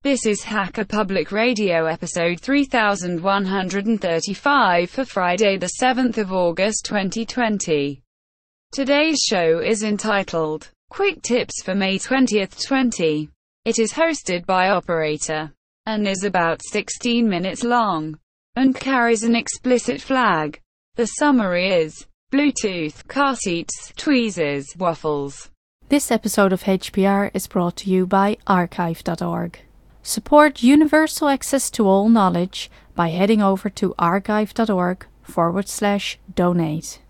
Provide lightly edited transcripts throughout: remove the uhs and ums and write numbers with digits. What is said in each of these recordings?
This is Hacker Public Radio episode 3135 for Friday the 7th of August 2020. Today's show is entitled, Quick Tips for May 20th 20. It is hosted by Operator, and is about 16 minutes long, and carries an explicit flag. The summary is, Bluetooth, car seats, tweezers, waffles. This episode of HPR is brought to you by archive.org. Support universal access to all knowledge by heading over to archive.org/donate.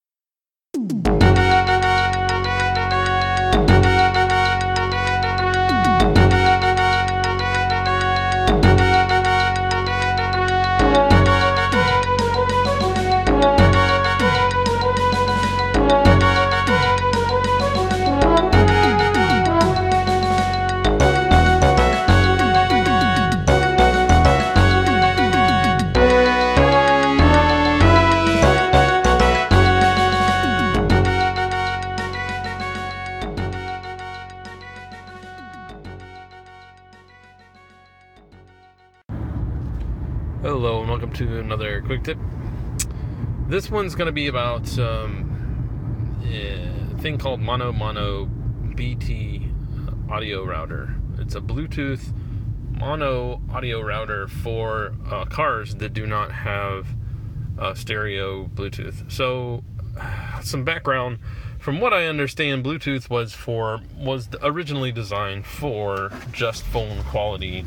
Hello and welcome to another quick tip. This one's going to be about a thing called Mono BT audio router. It's a Bluetooth mono audio router for cars that do not have stereo Bluetooth. So, some background. From what I understand, Bluetooth was originally designed for just phone quality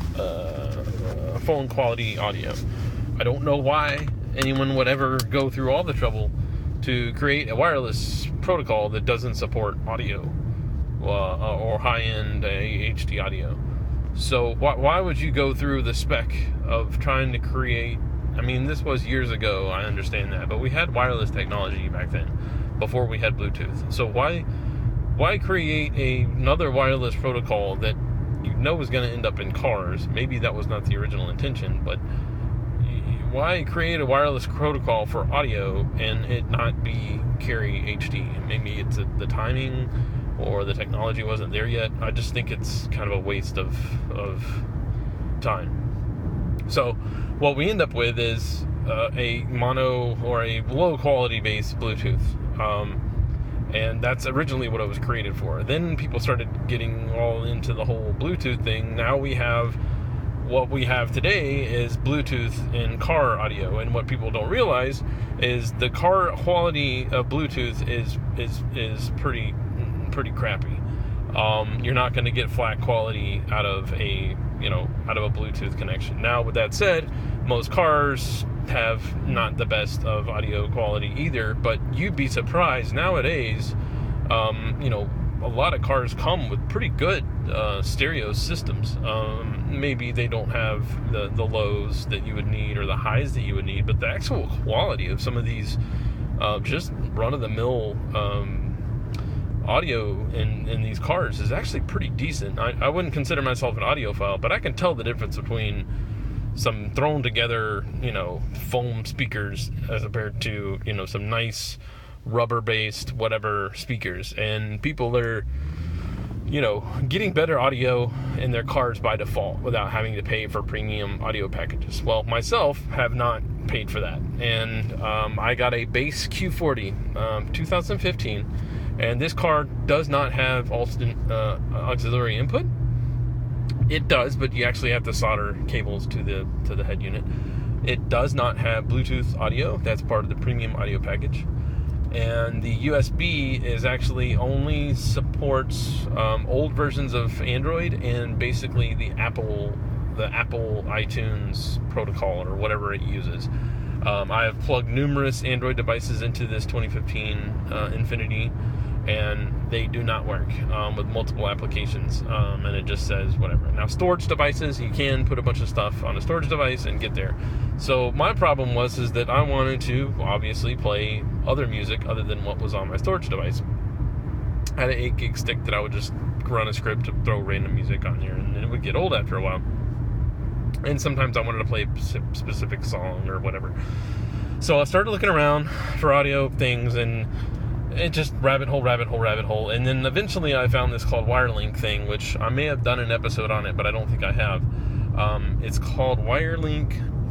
audio. I don't know why anyone would ever go through all the trouble to create a wireless protocol that doesn't support audio or high-end HD audio. So why would you go through the spec of trying to create? I mean, this was years ago, I understand that, but we had wireless technology back then, before we had Bluetooth. So why create another wireless protocol that you know is going to end up in cars? Maybe that was not the original intention, but why create a wireless protocol for audio and it not carry HD? Maybe it's the timing or the technology wasn't there yet. I just think it's kind of a waste of time. So what we end up with is a mono or a low quality based Bluetooth. And that's originally what it was created for. Then people started getting all into the whole Bluetooth thing. Now what we have today is Bluetooth in car audio. And what people don't realize is the car quality of Bluetooth is pretty crappy. You're not going to get flat quality out of a Bluetooth connection. Now, with that said, most cars have not the best of audio quality either, but you'd be surprised nowadays. A lot of cars come with pretty good stereo systems. Maybe they don't have the lows that you would need or the highs that you would need, but the actual quality of some of these just run-of-the-mill audio in these cars is actually pretty decent. I wouldn't consider myself an audiophile, but I can tell the difference between some thrown together, foam speakers as compared to, some nice rubber-based whatever speakers. And people are, getting better audio in their cars by default without having to pay for premium audio packages. Well, myself have not paid for that. And I got a Bass Q40, 2015, and this car does not have auxiliary input. It does, but you actually have to solder cables to the head unit. It does not have Bluetooth audio. That's part of the premium audio package. And the USB is actually only supports old versions of Android and basically the Apple iTunes protocol or whatever it uses. I have plugged numerous Android devices into this 2015 Infiniti, and they do not work with multiple applications, and it just says whatever. Now, storage devices, you can put a bunch of stuff on a storage device and get there. So my problem was that I wanted to obviously play other music other than what was on my storage device. I had an 8 gig stick that I would just run a script to throw random music on here, and it would get old after a while. And sometimes I wanted to play a specific song or whatever. So I started looking around for audio things, and it just rabbit hole. And then eventually I found this called WireLink thing, which I may have done an episode on it, but I don't think I have. It's called WireLink,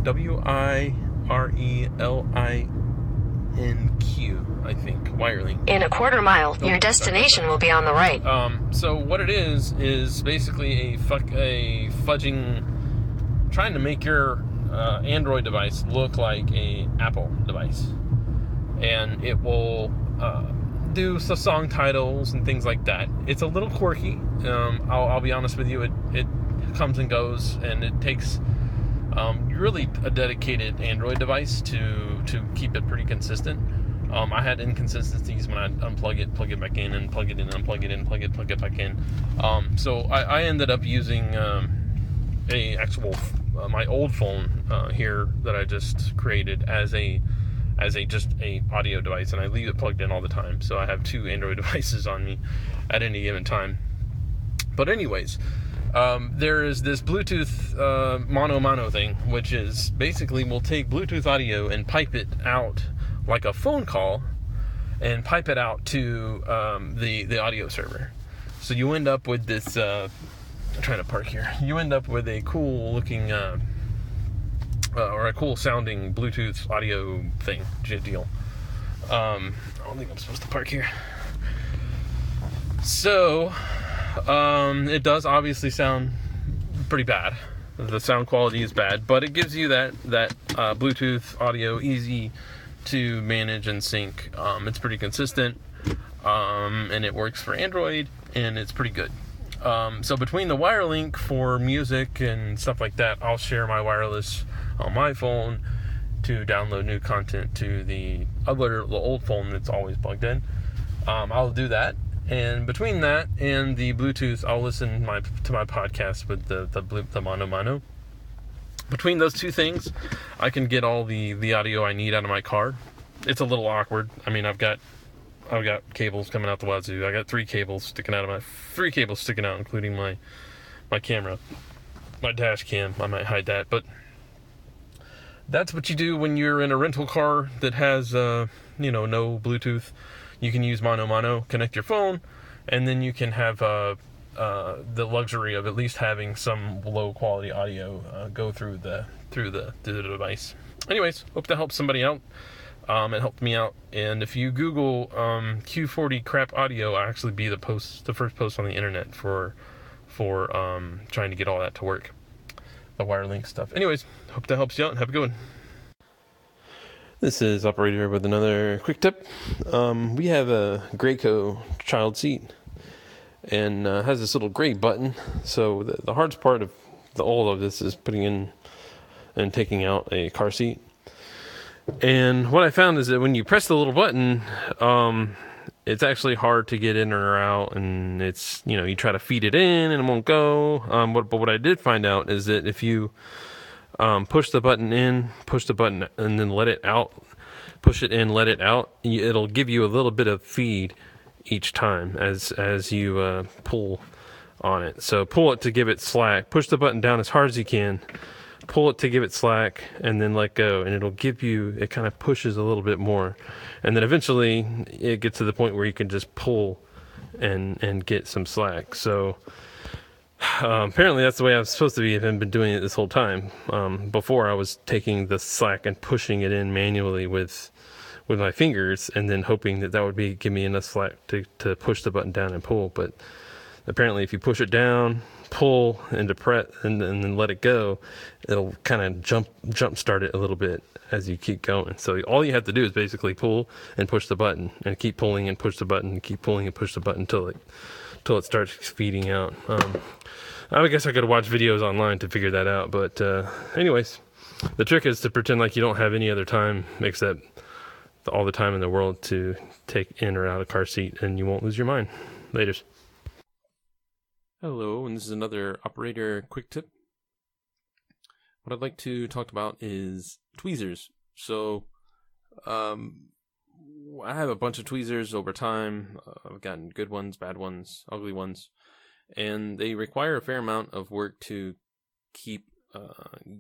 WireLink, I think. WireLink. In a quarter mile, your destination will be on the right. So what it is basically a fudging, trying to make your Android device look like a Apple device. And it will do the song titles and things like that. It's a little quirky. I'll be honest with you. It comes and goes, and it takes really a dedicated Android device to keep it pretty consistent. I had inconsistencies when I unplug it, plug it back in, and plug it in, unplug it in, plug it back in. So I ended up using my old phone here that I just created as just a audio device, and I leave it plugged in all the time. So I have two Android devices on me at any given time. But anyways, there is this Bluetooth mono thing, which is basically we'll take Bluetooth audio and pipe it out like a phone call, and pipe it out to the audio server. So you end up with this. I'm trying to park here. You end up with a cool looking. Or a cool sounding Bluetooth audio thing deal. I don't think I'm supposed to park here. So, it does obviously sound pretty bad. The sound quality is bad, but it gives you that Bluetooth audio easy to manage and sync. It's pretty consistent, and it works for Android, and it's pretty good. So between the WireLink for music and stuff like that, I'll share my wireless on my phone to download new content to the old phone that's always plugged in. I'll do that, and between that and the Bluetooth, I'll listen to my podcast with the mono. Between those two things, I can get all the audio I need out of my car. It's a little awkward. I mean, I've got cables coming out the wazoo. I got three cables sticking out, including my camera, my dash cam. I might hide that, but that's what you do when you're in a rental car that has no Bluetooth. You can use mono, connect your phone, and then you can have the luxury of at least having some low quality audio go through the device. Anyways, hope that helps somebody out. It helped me out, and if you Google Q40 crap audio, I'll actually be the first post on the internet for trying to get all that to work, the WireLink stuff. Anyways, hope that helps you out, and have a good one. This is Operator with another quick tip. We have a Graco child seat, and has this little gray button. So the hardest part of all of this is putting in and taking out a car seat. And what I found is that when you press the little button, it's actually hard to get in or out, and it's, you try to feed it in and it won't go. But what I did find out is that if you push the button in, push the button and then let it out, push it in, let it out, it'll give you a little bit of feed each time as you pull on it. So pull it to give it slack, push the button down as hard as you can, pull it to give it slack, and then let go, and it kind of pushes a little bit more, and then eventually it gets to the point where you can just pull and get some slack. So apparently that's the way I was supposed to be. I've been doing it this whole time. Before, I was taking the slack and pushing it in manually with my fingers, and then hoping that would give me enough slack to push the button down and pull. But apparently if you push it down, pull, and depress, and then let it go, it'll kind of jump start it a little bit as you keep going. So all you have to do is basically pull and push the button, and keep pulling and push the button, and keep pulling and push the button until it starts feeding out. I guess I could watch videos online to figure that out, but anyways, the trick is to pretend like you don't have any other time except all the time in the world to take in or out a car seat, and you won't lose your mind. Laters. Hello, and this is another Operator quick tip. What I'd like to talk about is tweezers. So, I have a bunch of tweezers over time. I've gotten good ones, bad ones, ugly ones, and they require a fair amount of work to keep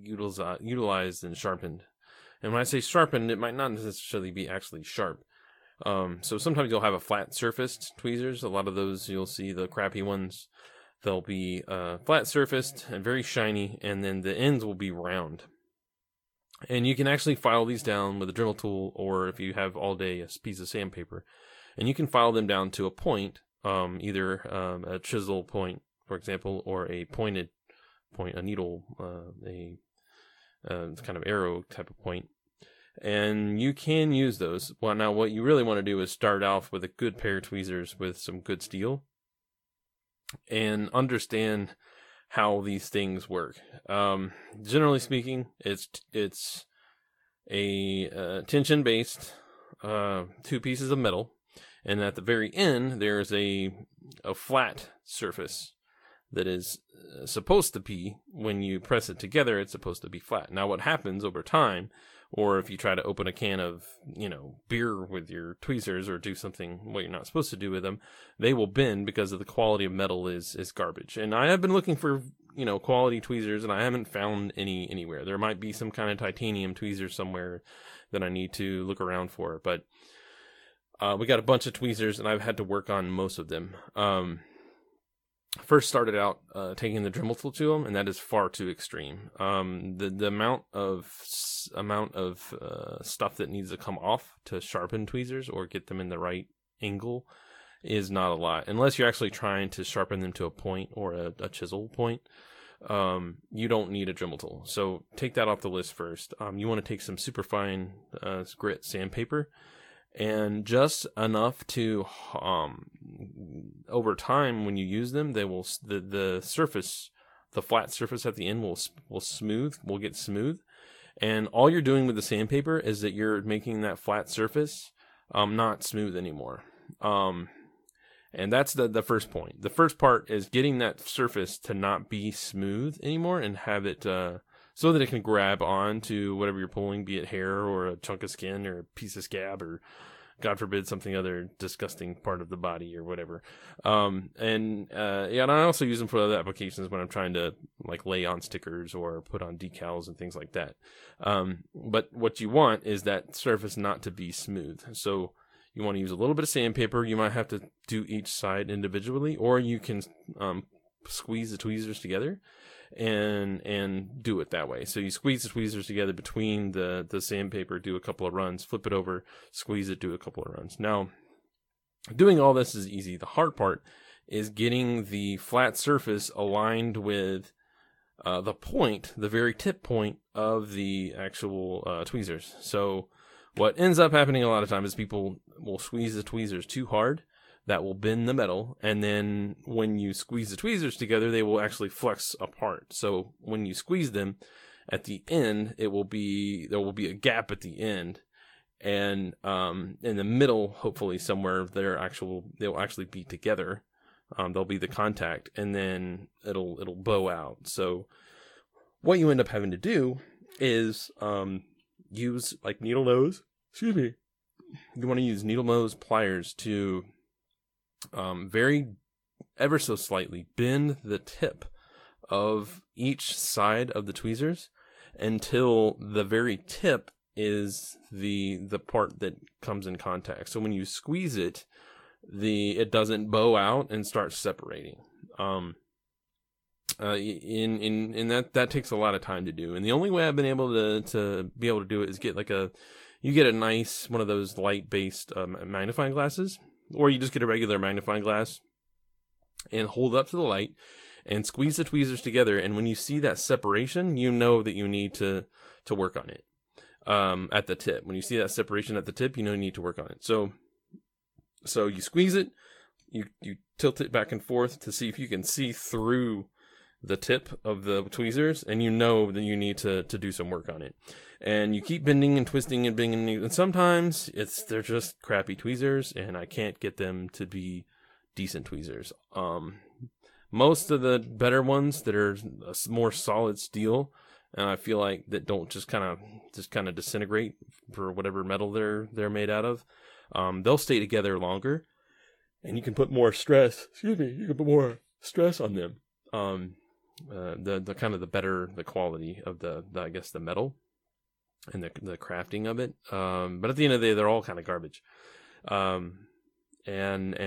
utilized and sharpened. And when I say sharpened, it might not necessarily be actually sharp. So sometimes you'll have a flat surfaced tweezers. A lot of those you'll see the crappy ones. They'll be flat surfaced and very shiny, and then the ends will be round. And you can actually file these down with a Dremel tool, or if you have all day a piece of sandpaper, and you can file them down to a point, either a chisel point, for example, or a pointed point, a needle, a kind of arrow type of point. And you can use those. Well, now what you really want to do is start off with a good pair of tweezers with some good steel and understand how these things work. Generally speaking, it's a tension-based 2 pieces of metal, and at the very end there's a flat surface that is supposed to be, when you press it together, it's supposed to be flat. Now what happens over time, or if you try to open a can of, beer with your tweezers or do something what you're not supposed to do with them, they will bend because of the quality of metal is garbage. And I have been looking for, quality tweezers, and I haven't found any anywhere. There might be some kind of titanium tweezers somewhere that I need to look around for, but we got a bunch of tweezers, and I've had to work on most of them. First started out taking the Dremel tool to them, and that is far too extreme. The amount of stuff that needs to come off to sharpen tweezers or get them in the right angle is not a lot, unless you're actually trying to sharpen them to a point or a chisel point. You don't need a Dremel tool, so take that off the list first. You want to take some superfine grit sandpaper, and just enough to over time, when you use them, they will the surface, the flat surface at the end will get smooth, and all you're doing with the sandpaper is that you're making that flat surface not smooth anymore. And that's the first point. The first part is getting that surface to not be smooth anymore and have it so that it can grab on to whatever you're pulling, be it hair or a chunk of skin or a piece of scab or, God forbid, something other disgusting part of the body or whatever. And I also use them for other applications when I'm trying to lay on stickers or put on decals and things like that. But what you want is that surface not to be smooth. So you want to use a little bit of sandpaper. You might have to do each side individually, or you can squeeze the tweezers together and do it that way. So you squeeze the tweezers together between the sandpaper, do a couple of runs, flip it over, squeeze it, do a couple of runs. Now, doing all this is easy. The hard part is getting the flat surface aligned with the point, the very tip point of the actual tweezers. So what ends up happening a lot of times is people will squeeze the tweezers too hard. That will bend the metal, and then when you squeeze the tweezers together, they will actually flex apart. So when you squeeze them, at the end, there will be a gap at the end, and in the middle, hopefully somewhere, they'll actually be together. They'll be the contact, and then it'll bow out. So what you end up having to do is use needle nose. Excuse me. You want to use needle nose pliers to very ever so slightly bend the tip of each side of the tweezers until the very tip is the part that comes in contact. So when you squeeze it, it doesn't bow out and start separating. In that takes a lot of time to do. And the only way I've been able to do it is get you get a nice one of those light-based magnifying glasses, or you just get a regular magnifying glass and hold up to the light and squeeze the tweezers together. And when you see that separation, you know that you need to work on it at the tip. When you see that separation at the tip, you know you need to work on it. So you squeeze it, you tilt it back and forth to see if you can see through the tip of the tweezers, and you know that you need to do some work on it. And you keep bending and twisting and bending, and sometimes they're just crappy tweezers, and I can't get them to be decent tweezers. Most of the better ones that are more solid steel, and I feel like that don't just kind of disintegrate for whatever metal they're made out of, they'll stay together longer, and you can put more stress. You can put more stress on them. The kind of the quality of the metal and the crafting of it. But at the end of the day, they're all kind of garbage. And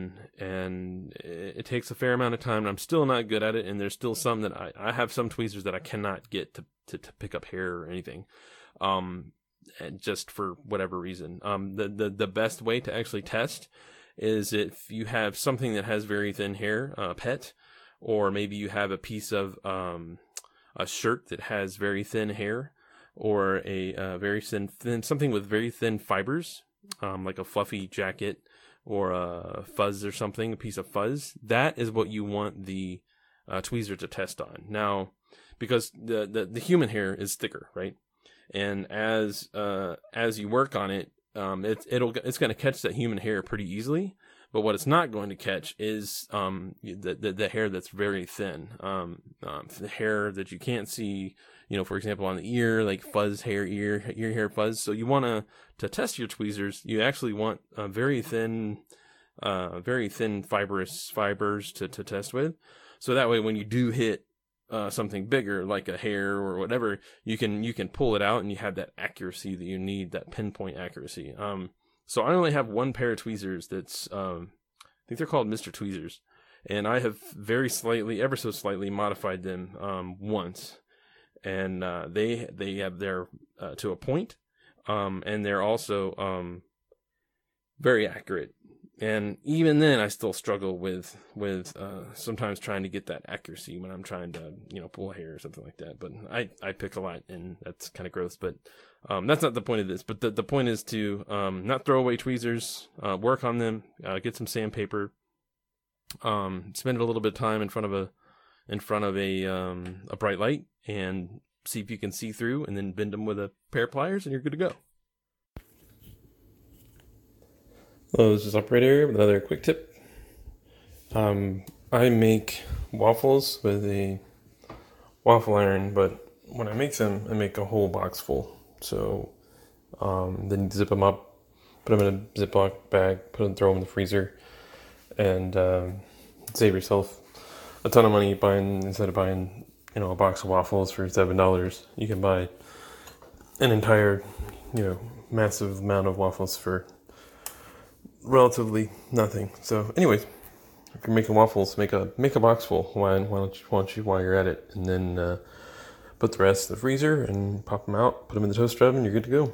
it takes a fair amount of time, and I'm still not good at it, and there's still some that I have some tweezers that I cannot get to pick up hair or anything, and just for whatever reason. The best way to actually test is if you have something that has very thin hair, pet, or maybe you have a piece of a shirt that has very thin hair, or a very thin something with very thin fibers, like a fluffy jacket, or a fuzz or something, a piece of fuzz. That is what you want the tweezer to test on. Now, because the human hair is thicker, right? And as you work on it, it's going to catch that human hair pretty easily. But what it's not going to catch is the hair that's very thin, the hair that you can't see. For example, on the ear, like fuzz hair, ear hair fuzz. So you want to test your tweezers. You actually want very thin fibrous fibers to test with. So that way, when you do hit something bigger, like a hair or whatever, you can pull it out, and you have that accuracy that you need, that pinpoint accuracy. So I only have one pair of tweezers that's, I think they're called Mr. Tweezers, and I have ever so slightly modified them once. And they have their to a point, and they're also very accurate. And even then, I still struggle with sometimes trying to get that accuracy when I'm trying to pull a hair or something like that. But I pick a lot, and that's kind of gross. But that's not the point of this. But the point is to not throw away tweezers, work on them, get some sandpaper, spend a little bit of time in front of a bright light, and see if you can see through, and then bend them with a pair of pliers, and you're good to go. Hello, this is Operator with another quick tip. I make waffles with a waffle iron, but when I make them, I make a whole box full. So then zip them up, put them in a Ziploc bag, throw them in the freezer, and save yourself a ton of money instead of buying a box of waffles for $7. You can buy an entire massive amount of waffles for relatively nothing. So anyways, if you're making waffles, make a box full. Why don't you while you're at it, and then put the rest in the freezer and pop them out, put them in the toaster oven, you're good to go.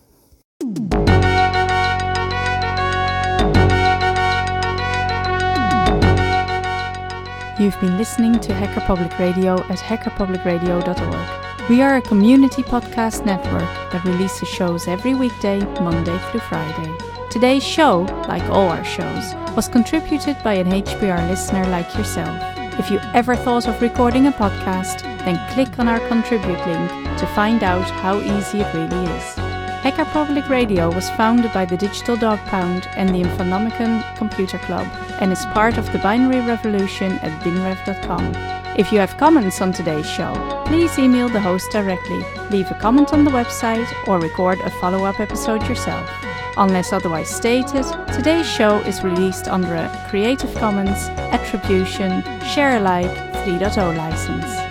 You've been listening to Hacker Public Radio at hackerpublicradio.org. We are a community podcast network that releases shows every weekday, Monday through Friday. Today's show, like all our shows, was contributed by an HPR listener like yourself. If you ever thought of recording a podcast, then click on our contribute link to find out how easy it really is. Hacker Public Radio was founded by the Digital Dog Pound and the Infonomicon Computer Club, and is part of the binary revolution at binrev.com. If you have comments on today's show, please email the host directly, leave a comment on the website, or record a follow-up episode yourself. Unless otherwise stated, today's show is released under a Creative Commons Attribution Share Alike 3.0 license.